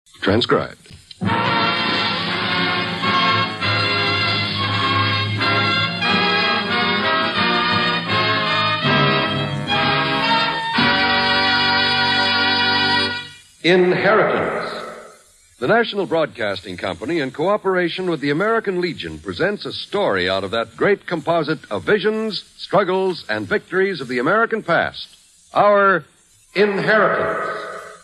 Transcribed. Inheritance. The National Broadcasting Company, in cooperation with the American Legion, presents a story out of that great composite of visions, struggles, and victories of the American past. Our Inheritance.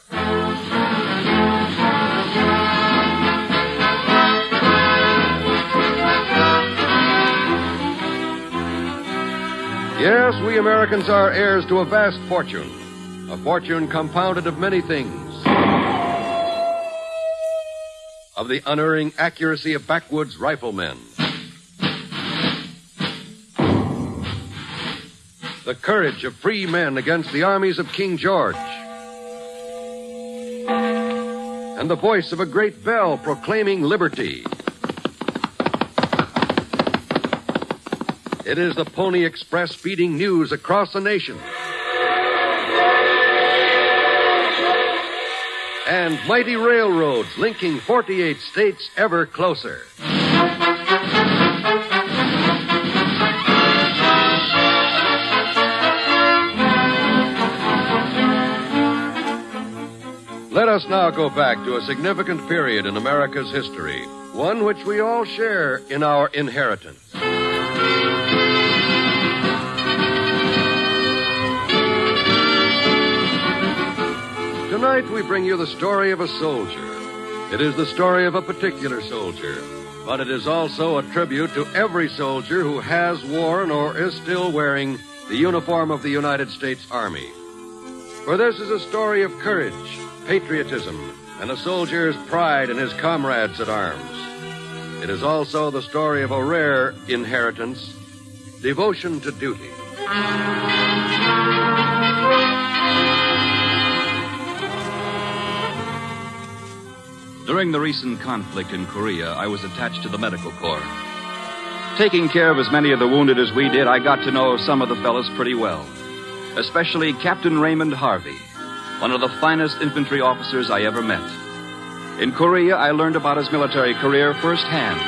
Yes, we Americans are heirs to a vast fortune. A fortune compounded of many things. Of the unerring accuracy of backwoods riflemen. The courage of free men against the armies of King George. And the voice of a great bell proclaiming liberty. It is the Pony Express feeding news across the nation. And mighty railroads linking 48 states ever closer. Let us now go back to a significant period in America's history, one which we all share in our inheritance. Tonight we bring you the story of a soldier. It is the story of a particular soldier, but it is also a tribute to every soldier who has worn or is still wearing the uniform of the United States Army. For this is a story of courage, patriotism, and a soldier's pride in his comrades at arms. It is also the story of a rare inheritance, devotion to duty. During the recent conflict in Korea, I was attached to the medical corps. Taking care of as many of the wounded as we did, I got to know some of the fellows pretty well. Especially Captain Raymond Harvey, one of the finest infantry officers I ever met. In Korea, I learned about his military career firsthand.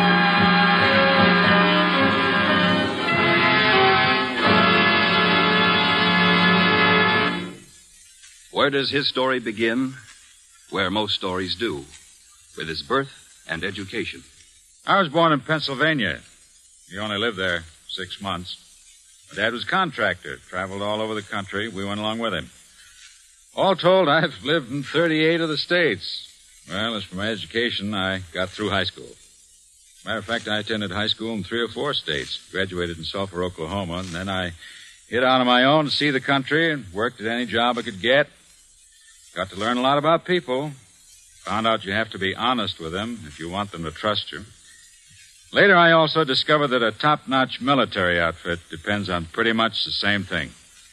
Where does his story begin? Where most stories do, with his birth and education. I was born in Pennsylvania. We only lived there 6 months. My dad was a contractor, traveled all over the country. We went along with him. All told, I've lived in 38 of the states. Well, as for my education, I got through high school. Matter of fact, I attended high school in 3 or 4 states. Graduated in Sulphur, Oklahoma, and then I hit out on my own to see the country and worked at any job I could get. Got to learn a lot about people. Found out you have to be honest with them if you want them to trust you. Later, I also discovered that a top-notch military outfit depends on pretty much the same thing.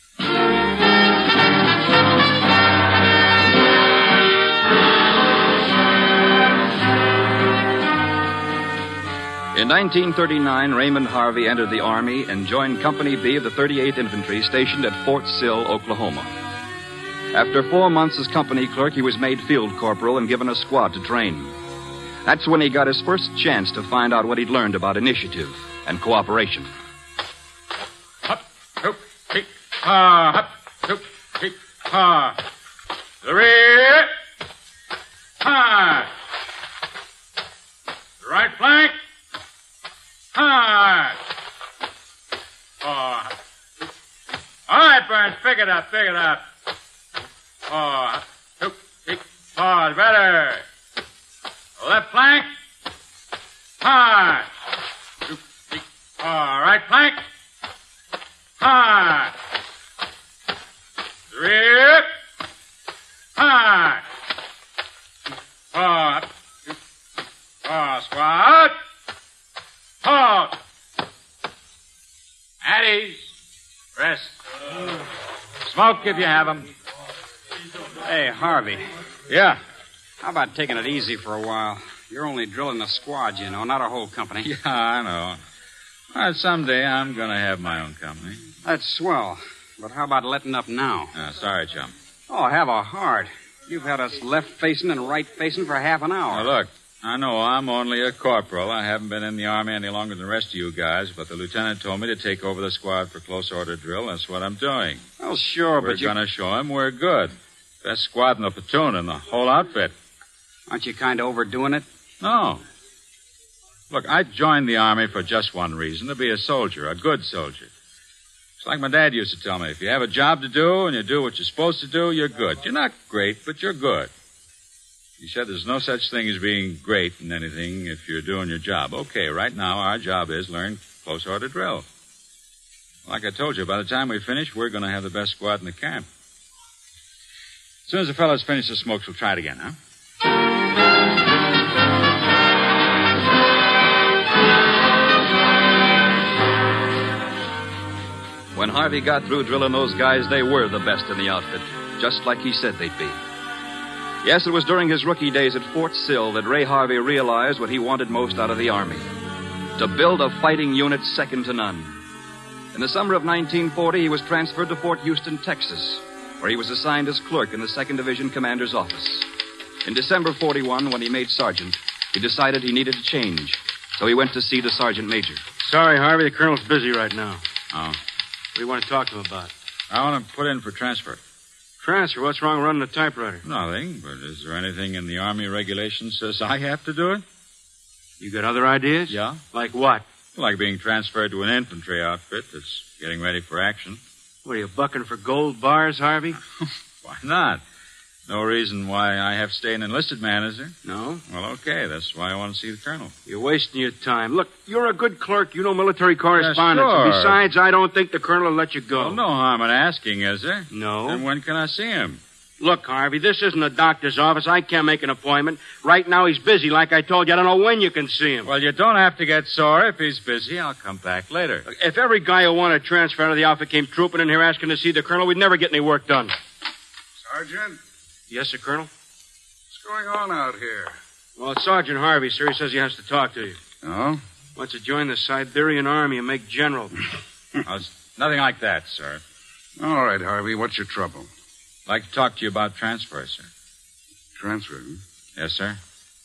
In 1939, Raymond Harvey entered the Army and joined Company B of the 38th Infantry stationed at Fort Sill, Oklahoma. After 4 months as company clerk, he was made field corporal and given a squad to train. That's when he got his first chance to find out what he'd learned about initiative and cooperation. Hop, hoop, keep, ha, hop, hoop, keep, ha. The rear, ha. The right flank, ha. Oh. All right, Burns, pick it up, pick it up. Oh, hook, kick, pause, better. Left flank. Hard. Hook, kick, pause. Right flank. Hard. Rear. Hard. Pause. Pause, squad. Pause. At ease. Rest. Smoke if you have 'em. Hey, Harvey. Yeah. How about taking it easy for a while? You're only drilling a squad, you know, not a whole company. Yeah, I know. Well, someday I'm going to have my own company. That's swell. But how about letting up now? Sorry, chum. Oh, have a heart. You've had us left-facing and right-facing for half an hour. Now, look, I know I'm only a corporal. I haven't been in the Army any longer than the rest of you guys, but the lieutenant told me to take over the squad for close order drill. That's what I'm doing. Well, sure, We're but you... going to show him we're good. Best squad in the platoon and the whole outfit. Aren't you kind of overdoing it? No. Look, I joined the Army for just one reason, to be a soldier, a good soldier. It's like my dad used to tell me, if you have a job to do and you do what you're supposed to do, you're good. You're not great, but you're good. He said there's no such thing as being great in anything if you're doing your job. Okay, right now our job is learn close order drill. Like I told you, by the time we finish, we're going to have the best squad in the camp. As soon as the fellows finish the smokes, we'll try it again, huh? When Harvey got through drilling those guys, they were the best in the outfit, just like he said they'd be. Yes, it was during his rookie days at Fort Sill that Ray Harvey realized what he wanted most out of the Army: to build a fighting unit second to none. In the summer of 1940, he was transferred to Fort Houston, Texas, where he was assigned as clerk in the 2nd Division Commander's office. In December 41, when he made sergeant, he decided he needed a change, so he went to see the sergeant major. Sorry, Harvey, the colonel's busy right now. Oh. What do you want to talk to him about? I want to put in for transfer. Transfer? What's wrong running a typewriter? Nothing, but is there anything in the Army regulations says I have to do it? You got other ideas? Yeah. Like what? Like being transferred to an infantry outfit that's getting ready for action. What, are you bucking for gold bars, Harvey? Why not? No reason why I have to stay an enlisted man, is there? No. Well, okay. That's why I want to see the colonel. You're wasting your time. Look, you're a good clerk. You know military correspondence. Yeah, sure. And besides, I don't think the colonel will let you go. Well, no harm in asking, is there? No. Then when can I see him? Look, Harvey, this isn't a doctor's office. I can't make an appointment. Right now, he's busy, like I told you. I don't know when you can see him. Well, you don't have to get sore. If he's busy, I'll come back later. If every guy who wanted a transfer out of the outfit came trooping in here asking to see the colonel, we'd never get any work done. Sergeant? Yes, sir, Colonel? What's going on out here? Well, it's Sergeant Harvey, sir. He says he has to talk to you. Oh? Wants to join the Siberian Army and make general. It's nothing like that, sir. All right, Harvey. What's your trouble? I'd like to talk to you about transfer, sir. Transfer? Huh? Yes, sir.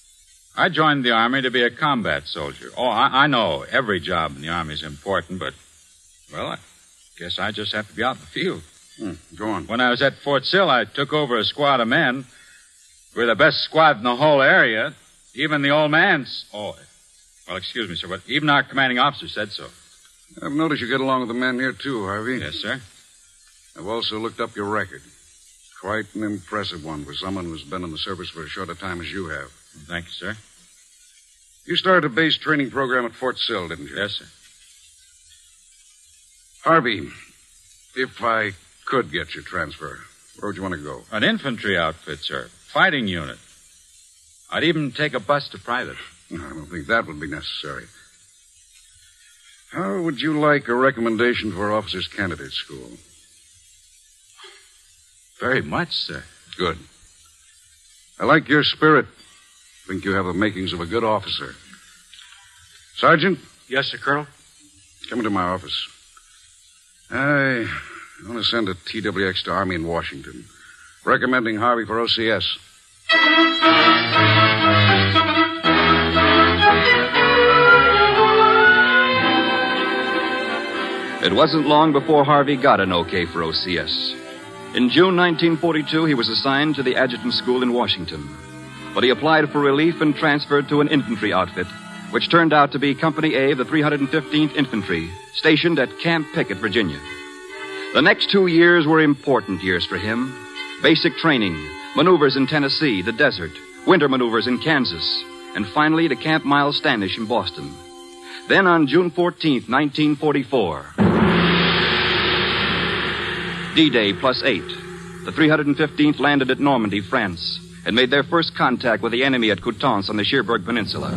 I joined the Army to be a combat soldier. Oh, I know every job in the Army is important, but, well, I guess I just have to be out in the field. Go on. When I was at Fort Sill, I took over a squad of men. We're the best squad in the whole area. Even the old man's... Oh, well, excuse me, sir, but even our commanding officer said so. I've noticed you get along with the men here, too, Harvey. Yes, sir. I've also looked up your record. Quite an impressive one for someone who's been in the service for as short a time as you have. Thank you, sir. You started a base training program at Fort Sill, didn't you? Yes, sir. Harvey, if I could get you transfer, where would you want to go? An infantry outfit, sir. Fighting unit. I'd even take a bus to private. I don't think that would be necessary. How would you like a recommendation for Officers Candidate School? Very much, sir. Good. I like your spirit. Think you have the makings of a good officer. Sergeant? Yes, sir, Colonel? Come into my office. I want to send a TWX to Army in Washington, recommending Harvey for OCS. It wasn't long before Harvey got an okay for OCS. In June 1942, he was assigned to the adjutant school in Washington. But he applied for relief and transferred to an infantry outfit, which turned out to be Company A of the 315th Infantry, stationed at Camp Pickett, Virginia. The next 2 years were important years for him. Basic training, maneuvers in Tennessee, the desert, winter maneuvers in Kansas, and finally to Camp Miles Standish in Boston. Then on June 14th, 1944, D-Day +8, the 315th landed at Normandy, France, and made their first contact with the enemy at Coutances on the Cherbourg Peninsula.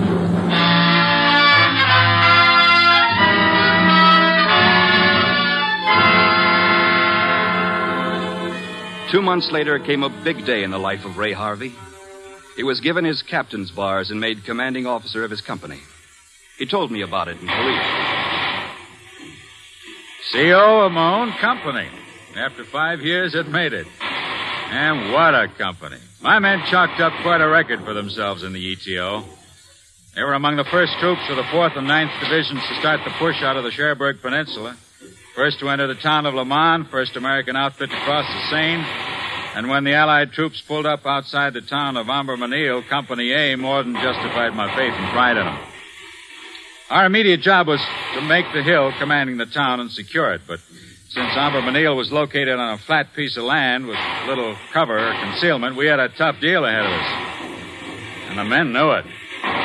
Two months later came a big day in the life of Ray Harvey. He was given his captain's bars and made commanding officer of his company. He told me about it in Korea. CO of my own company. After 5 years, it made it. And what a company. My men chalked up quite a record for themselves in the ETO. They were among the first troops of the 4th and 9th Divisions to start the push out of the Cherbourg Peninsula. First to enter the town of Le Mans, first American outfit to cross the Seine. And when the Allied troops pulled up outside the town of Ambermanil, Company A more than justified my faith and pride in them. Our immediate job was to make the hill commanding the town and secure it, but since Ambermanil was located on a flat piece of land with little cover or concealment, we had a tough deal ahead of us. And the men knew it.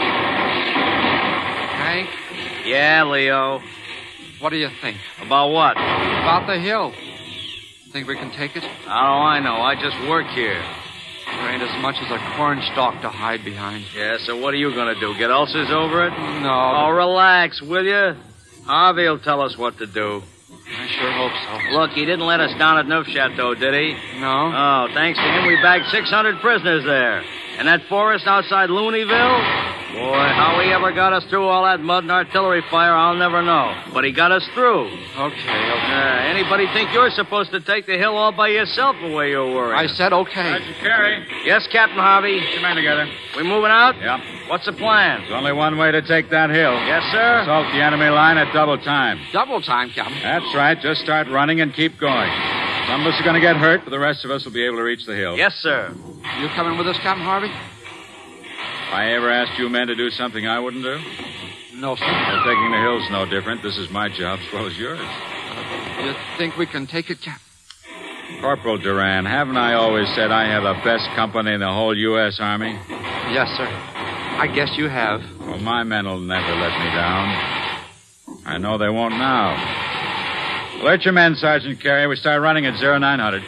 Hank, Yeah, Leo. what do you think? About what? About the hill. Think we can take it? How do I know? I just work here. There ain't as much as a corn stalk to hide behind. Yeah, so what are you going to do? Get ulcers over it? No. Oh, relax, will you? Harvey will tell us what to do. I sure hope so. Look, he didn't let us down at Neufchâteau, did he? No? Oh, thanks to him, we bagged 600 prisoners there. And that forest outside Looneyville? Boy, how he ever got us through all that mud and artillery fire, I'll never know. But he got us through. Okay. Anybody think you're supposed to take the hill all by yourself the way you're worried? I said okay. Sergeant Carey, Yes, Captain Harvey. get your men together. We moving out? Yep. What's the plan? There's only one way to take that hill. Yes, sir. Assault the enemy line at double time. Double time, Captain. That's right. Just start running and keep going. Some of us are going to get hurt, but the rest of us will be able to reach the hill. Yes, sir. You coming with us, Captain Harvey? If I ever asked you men to do something I wouldn't do, No, sir. well, taking the hill's no different. This is my job as well as yours. You think we can take it, Captain? Corporal Duran, haven't I always said I have the best company in the whole U.S. Army? Yes, sir. I guess you have. Well, my men will never let me down. I know they won't now. Alert your men, Sergeant Carey. We start running at 0900.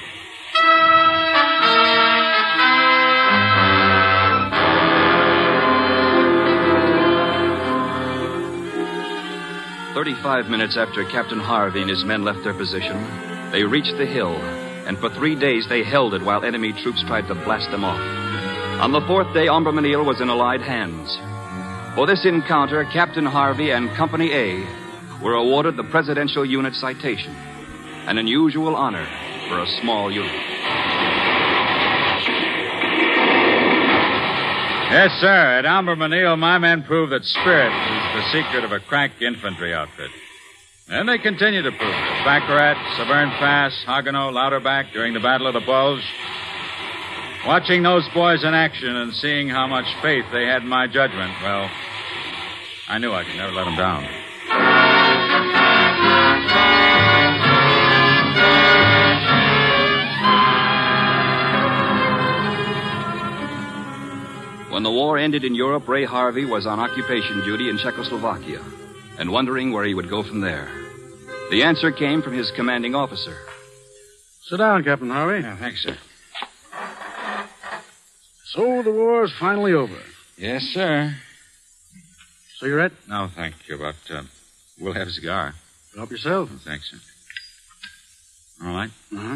"35 minutes after Captain Harvey and his men left their position, they reached the hill, and for 3 days they held it while enemy troops tried to blast them off. On the 4th day, Ambermanil was in Allied hands. For this encounter, Captain Harvey and Company A were awarded the Presidential Unit Citation, an unusual honor for a small unit. Yes, sir. At Ambermanil, my men proved that spirit is the secret of a crack infantry outfit. And they continue to prove it. At Baccarat, Severn Pass, Haguenau, Lauterbach, during the Battle of the Bulge. Watching those boys in action and seeing how much faith they had in my judgment, well, I knew I could never let them down. When the war ended in Europe, Ray Harvey was on occupation duty in Czechoslovakia and wondering where he would go from there. The answer came from his commanding officer. Sit down, Captain Harvey. Yeah, thanks, sir. So the war's finally over. Yes, sir. Cigarette? No, thank you, but we'll have a cigar. Help yourself. Thanks, sir. All right. Uh-huh.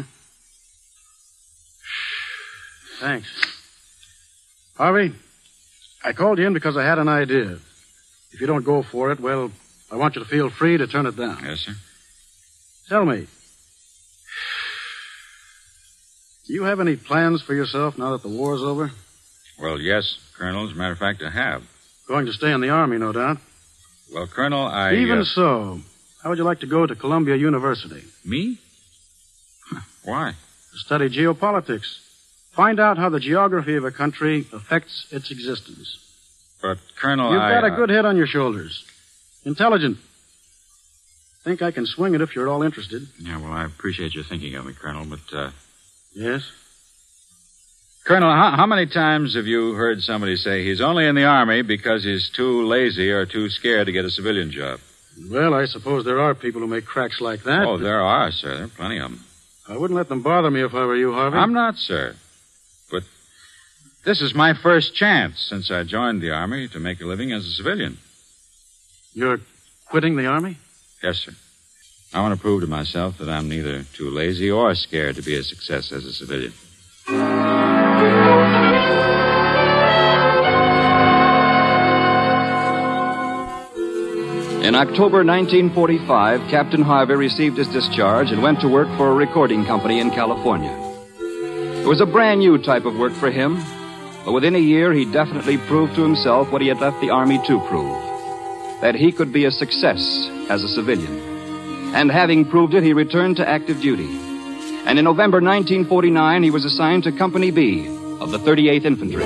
Thanks. Harvey, I called you in because I had an idea. If you don't go for it, well, I want you to feel free to turn it down. Yes, sir. Tell me, do you have any plans for yourself now that the war's over? Well, yes, Colonel. As a matter of fact, I have. Going to stay in the Army, no doubt. Well, Colonel, I... Even so, how would you like to go to Columbia University? Me? Why? To study geopolitics. Find out how the geography of a country affects its existence. But, Colonel, You've got a good head on your shoulders. Intelligent. Think I can swing it if you're at all interested. Yeah, well, I appreciate your thinking of me, Colonel, but, Yes? Colonel, how many times have you heard somebody say he's only in the Army because he's too lazy or too scared to get a civilian job? Well, I suppose there are people who make cracks like that. Oh, there are, sir. There are plenty of them. I wouldn't let them bother me if I were you, Harvey. I'm not, sir. But this is my first chance since I joined the Army to make a living as a civilian. You're quitting the Army? Yes, sir. I want to prove to myself that I'm neither too lazy or scared to be a success as a civilian. In October 1945, Captain Harvey received his discharge and went to work for a recording company in California. It was a brand new type of work for him, but within a year he definitely proved to himself what he had left the Army to prove, that he could be a success as a civilian. And having proved it, he returned to active duty. And in November 1949, he was assigned to Company B of the 38th Infantry.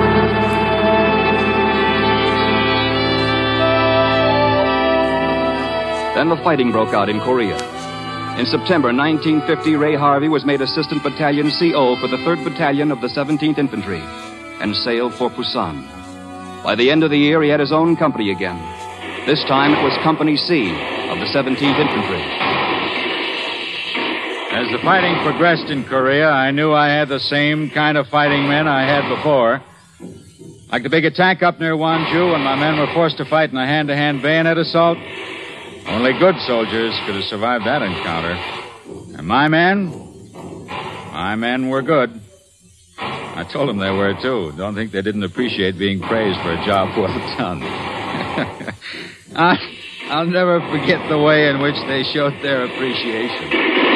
Then the fighting broke out in Korea. In September 1950, Ray Harvey was made Assistant Battalion CO for the 3rd Battalion of the 17th Infantry and sailed for Pusan. By the end of the year, he had his own company again. This time it was Company C of the 17th Infantry. As the fighting progressed in Korea, I knew I had the same kind of fighting men I had before. Like the big attack up near Wonju when my men were forced to fight in a hand-to-hand bayonet assault. Only good soldiers could have survived that encounter. And my men were good. I told them they were, too. Don't think they didn't appreciate being praised for a job well done. I'll never forget the way in which they showed their appreciation.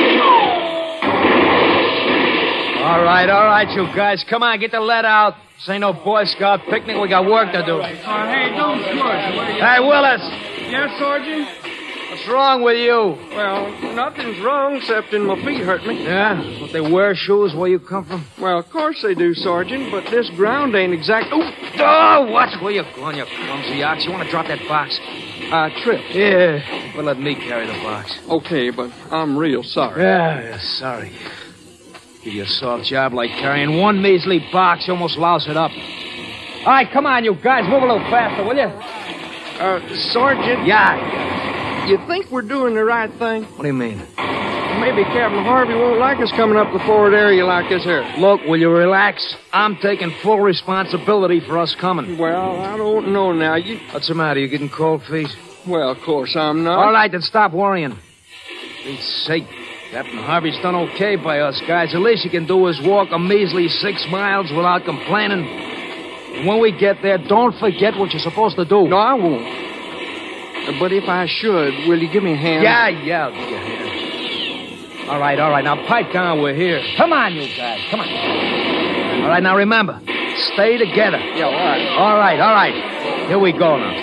All right, you guys. Come on, get the lead out. This ain't no Boy Scout picnic. We got work to do. Hey, don't push. Hey, Willis. Yes, Sergeant? What's wrong with you? Well, nothing's wrong except my feet hurt me. Yeah? Don't they wear shoes where you come from? Well, of course they do, Sergeant, but this ground ain't exact... Oh, watch where you're going, you clumsy ox. You want to drop that box? Trip. Yeah, but let me carry the box. Okay, but I'm real sorry. Yeah, sorry. Give you a soft job like carrying one measly box. You almost louse it up. All right, come on, you guys. Move a little faster, will you? Sergeant? Yeah. You think we're doing the right thing? What do you mean? Maybe Captain Harvey won't like us coming up the forward area like this here. Look, will you relax? I'm taking full responsibility for us coming. Well, I don't know now. What's the matter? You getting cold feet? Well, of course I'm not. All right, then stop worrying. For Pete's sake, Captain Harvey's done okay by us guys. The least he can do is walk a measly 6 miles without complaining. And when we get there, don't forget what you're supposed to do. No, I won't. But if I should, will you give me a hand? Yeah, I'll give you a hand. All right. Now pipe down, we're here. Come on, you guys. Come on. All right, now remember, stay together. Yeah, all right. All right. Here we go now.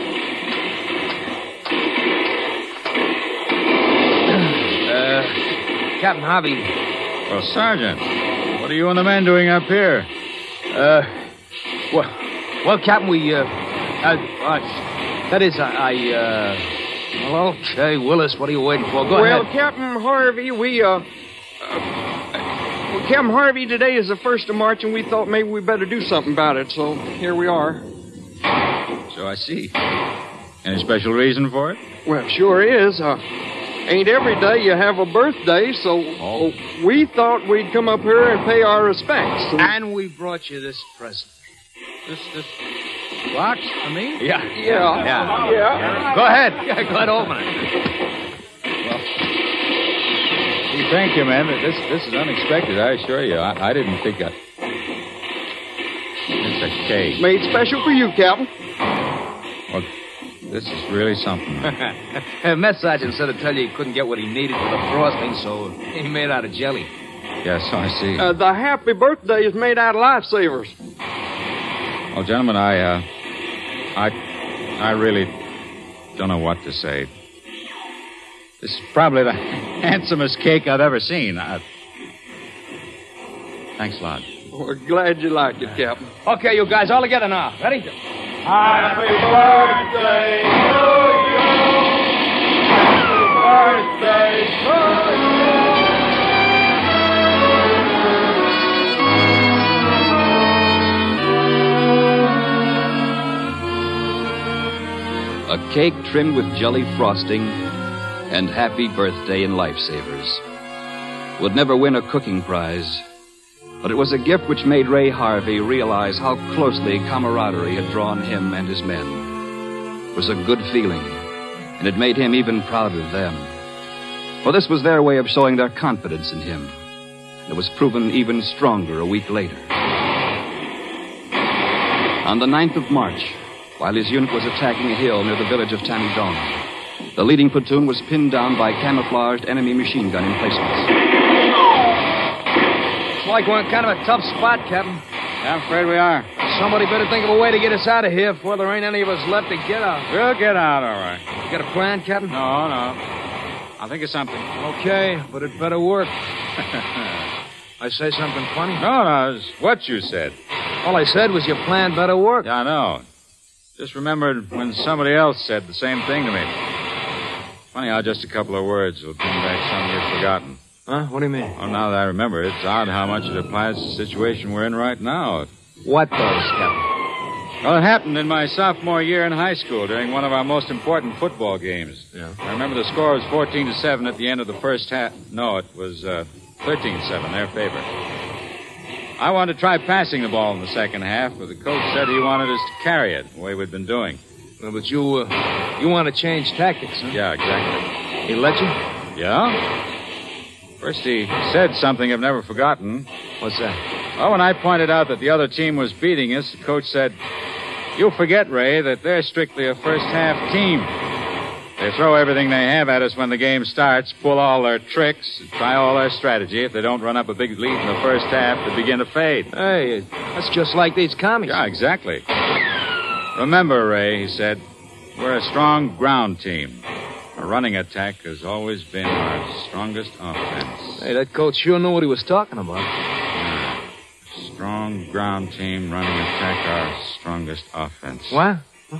Captain Harvey. Well, Sergeant, what are you and the men doing up here? Well, Captain, that is, well, okay, Willis, what are you waiting for? Go ahead. Well, Captain Harvey, Captain Harvey, today is the 1st of March, and we thought maybe we better do something about it, so here we are. So I see. Any special reason for it? Well, sure is. Ain't every day you have a birthday, so we thought we'd come up here and pay our respects. And we brought you this present. This box for me? Yeah. Go ahead. Yeah, go ahead, open it. Well, gee, thank you, man. This is unexpected, I assure you. I didn't think that. It's a cake. Made special for you, Captain. Well, this is really something. Mess Sergeant said to tell you he couldn't get what he needed for the frosting, so he made out of jelly. Yes, I see. The happy birthday is made out of lifesavers. Well, gentlemen, I really don't know what to say. This is probably the handsomest cake I've ever seen. Thanks a lot. We're glad you like it, Captain. Okay, you guys, all together now. Ready? Happy birthday to you. Happy birthday to you. A cake trimmed with jelly frosting and happy birthday in lifesavers. Would never win a cooking prize, but it was a gift which made Ray Harvey realize how closely camaraderie had drawn him and his men. It was a good feeling, and it made him even prouder of them. For this was their way of showing their confidence in him. It was proven even stronger a week later. On the 9th of March, while his unit was attacking a hill near the village of Tanidong, the leading platoon was pinned down by camouflaged enemy machine gun emplacements. like we're in kind of a tough spot, Captain. Yeah, I'm afraid we are. Somebody better think of a way to get us out of here before there ain't any of us left to get out. We'll get out, all right. You got a plan, Captain? No. I'll think of something. Okay, but it better work. I say something funny? No, it's what you said. All I said was your plan better work. Yeah, I know. Just remembered when somebody else said the same thing to me. Funny how just a couple of words will bring back something you've forgotten. Huh? What do you mean? Well, now that I remember, it's odd how much it applies to the situation we're in right now. What does, Captain? Well, it happened in my sophomore year in high school during one of our most important football games. Yeah. I remember the score was 14-7 at the end of the first half. No, it was 13-7, their favor. I wanted to try passing the ball in the second half, but the coach said he wanted us to carry it, the way we'd been doing. Well, but you want to change tactics, huh? Yeah, exactly. He let you? Yeah? First he said something I've never forgotten. What's that? Well, when I pointed out that the other team was beating us, the coach said, "You forget, Ray, that they're strictly a first-half team. They throw everything they have at us when the game starts, pull all their tricks, try all their strategy. If they don't run up a big lead in the first half, they begin to fade." Hey, that's just like these commies. Yeah, exactly. "Remember, Ray," he said, "we're a strong ground team. A running attack has always been our strongest offense." Hey, that coach sure knew what he was talking about. Strong ground team, running attack, our strongest offense. What?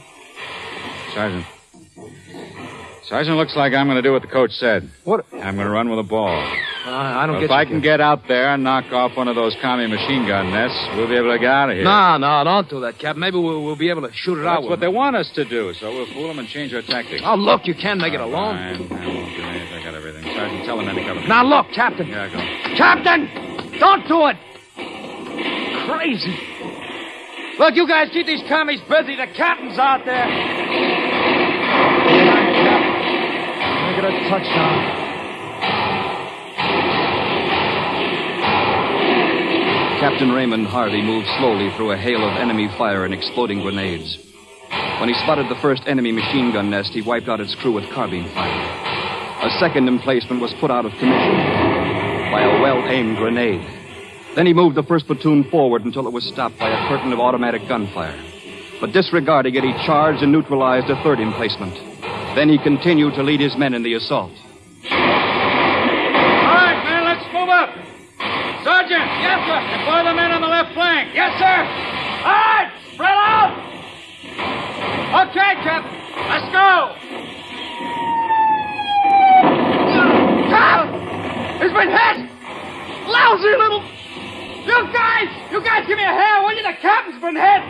Sergeant, looks like I'm going to do what the coach said. What? I'm going to run with the ball. I don't get If you. I can get out there and knock off one of those commie machine gun nests, we'll be able to get out of here. No, don't do that, Captain. Maybe we'll be able to shoot it out. That's what they want us to do, so we'll fool them and change our tactics. Oh, look, you can make it alone. Fine. I won't do anything. I got everything. Sergeant, tell them any cover. Now, look, Captain. Yeah, go. Captain! Don't do it! Crazy. Look, you guys keep these commies busy. The captain's out there. Make it a touchdown. Captain Raymond Harvey moved slowly through a hail of enemy fire and exploding grenades. When he spotted the first enemy machine gun nest, he wiped out its crew with carbine fire. A second emplacement was put out of commission by a well-aimed grenade. Then he moved the first platoon forward until it was stopped by a curtain of automatic gunfire. But disregarding it, he charged and neutralized a third emplacement. Then he continued to lead his men in the assault. All right, man, let's move up. Sergeant! Yes, sir. Deploy the men on the left flank. Yes, sir. All right, spread out. Okay, Captain. Let's go! Cap! He's been hit! Lousy little... You guys give me a hand, will you? The captain's been hit!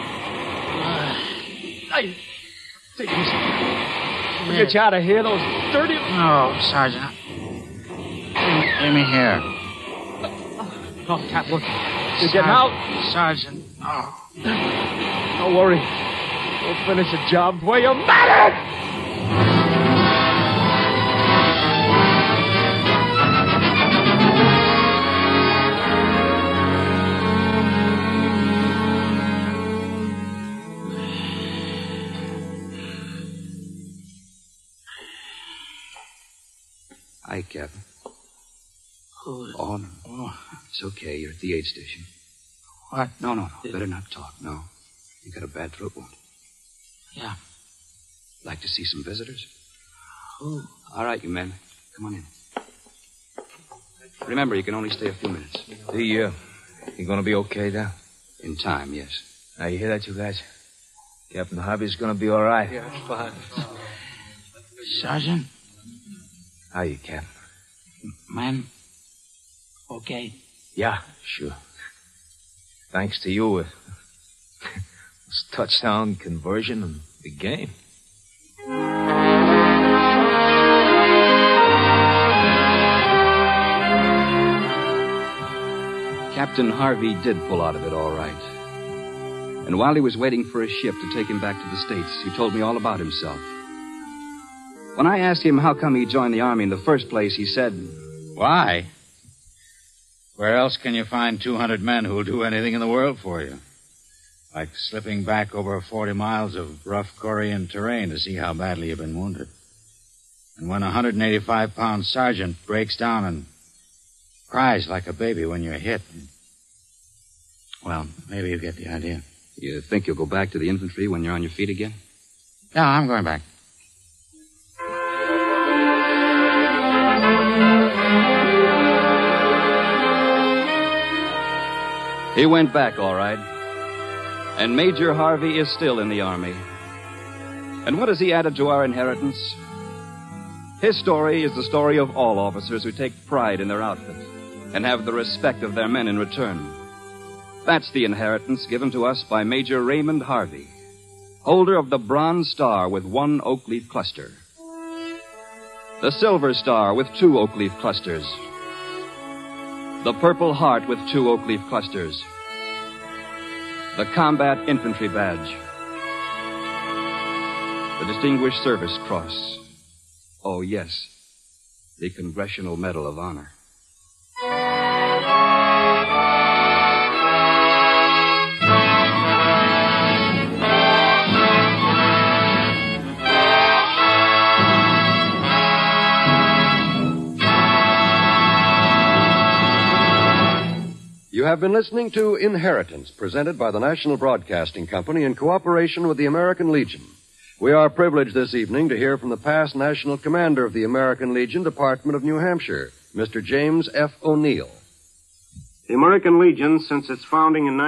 Take it easy. We'll get you out of here, those dirty... No, Sergeant. Give me here. Oh, Cap, look. You're getting out. Sergeant. Oh. Don't worry. We'll finish the job where you matter! Hi, Captain. Oh, no. It's okay. You're at the aid station. What? No. Better not talk, no. You got a bad throat wound. Yeah. Like to see some visitors? Who? All right, you men. Come on in. Remember, you can only stay a few minutes. You gonna be okay now? In time, yes. Now, you hear that, you guys? Captain Harvey's gonna be all right. Yeah, fine. Sergeant? How you, Cap? Man? Okay. Yeah, sure. Thanks to you, it's touchdown, conversion, and the game. Captain Harvey did pull out of it all right. And while he was waiting for a ship to take him back to the States, he told me all about himself. When I asked him how come he joined the Army in the first place, he said, Why? Where else can you find 200 men who'll do anything in the world for you? Like slipping back over 40 miles of rough Korean terrain to see how badly you've been wounded. And when a 185-pound sergeant breaks down and cries like a baby when you're hit. Well, maybe you get the idea. You think you'll go back to the infantry when you're on your feet again? Yeah, I'm going back. He went back, all right. And Major Harvey is still in the Army. And what has he added to our inheritance? His story is the story of all officers who take pride in their outfit and have the respect of their men in return. That's the inheritance given to us by Major Raymond Harvey, holder of the Bronze Star with 1 oak leaf cluster, the Silver Star with 2 oak leaf clusters, the Purple Heart with 2 oak leaf clusters, the Combat Infantry Badge, the Distinguished Service Cross. Oh, yes, the Congressional Medal of Honor. You have been listening to Inheritance, presented by the National Broadcasting Company in cooperation with the American Legion. We are privileged this evening to hear from the past National Commander of the American Legion Department of New Hampshire, Mr. James F. O'Neill. The American Legion, since its founding in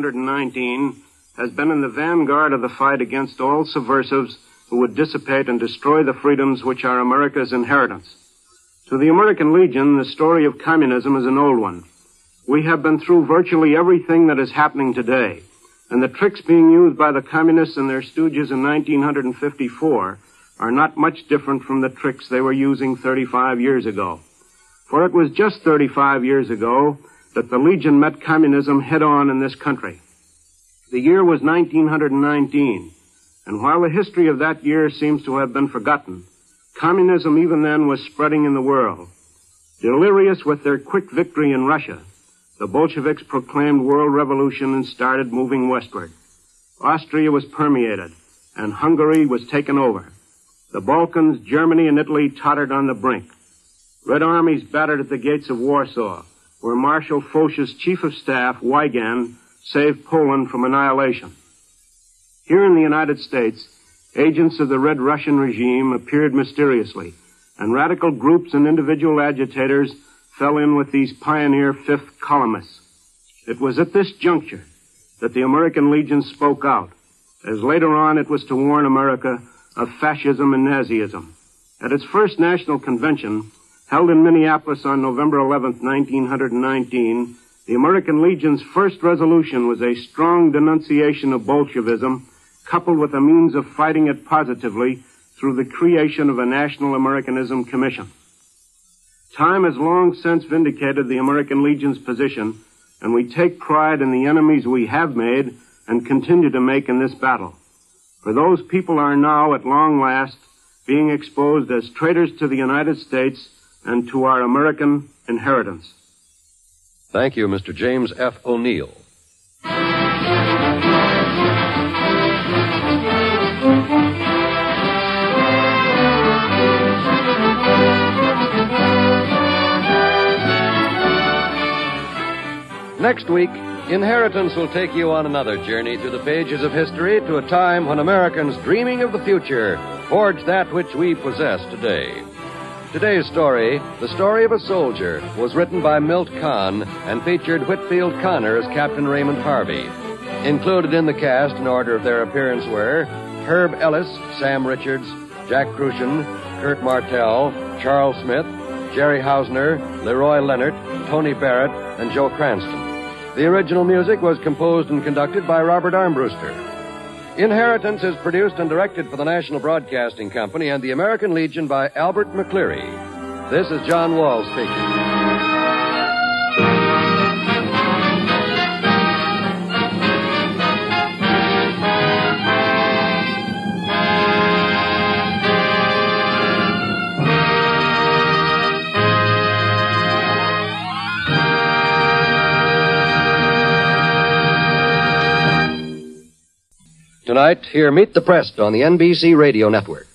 1919, has been in the vanguard of the fight against all subversives who would dissipate and destroy the freedoms which are America's inheritance. To the American Legion, the story of communism is an old one. We have been through virtually everything that is happening today, and the tricks being used by the communists and their stooges in 1954 are not much different from the tricks they were using 35 years ago. For it was just 35 years ago that the Legion met communism head-on in this country. The year was 1919, and while the history of that year seems to have been forgotten, communism even then was spreading in the world. Delirious with their quick victory in Russia, the Bolsheviks proclaimed world revolution and started moving westward. Austria was permeated, and Hungary was taken over. The Balkans, Germany, and Italy tottered on the brink. Red armies battered at the gates of Warsaw, where Marshal Foch's chief of staff, Weygand, saved Poland from annihilation. Here in the United States, agents of the Red Russian regime appeared mysteriously, and radical groups and individual agitators fell in with these pioneer fifth columnists. It was at this juncture that the American Legion spoke out, as later on it was to warn America of fascism and Nazism. At its first national convention, held in Minneapolis on November 11th, 1919, the American Legion's first resolution was a strong denunciation of Bolshevism, coupled with a means of fighting it positively through the creation of a National Americanism Commission. Time has long since vindicated the American Legion's position, and we take pride in the enemies we have made and continue to make in this battle. For those people are now, at long last, being exposed as traitors to the United States and to our American inheritance. Thank you, Mr. James F. O'Neill. Next week, Inheritance will take you on another journey through the pages of history to a time when Americans dreaming of the future forged that which we possess today. Today's story, The Story of a Soldier, was written by Milt Kahn and featured Whitfield Connor as Captain Raymond Harvey. Included in the cast in order of their appearance were Herb Ellis, Sam Richards, Jack Crucian, Kurt Martell, Charles Smith, Jerry Hausner, Leroy Leonard, Tony Barrett, and Joe Cranston. The original music was composed and conducted by Robert Armbruster. Inheritance is produced and directed for the National Broadcasting Company and the American Legion by Albert McCleary. This is John Wall speaking. Tonight, hear Meet the Press on the NBC Radio Network.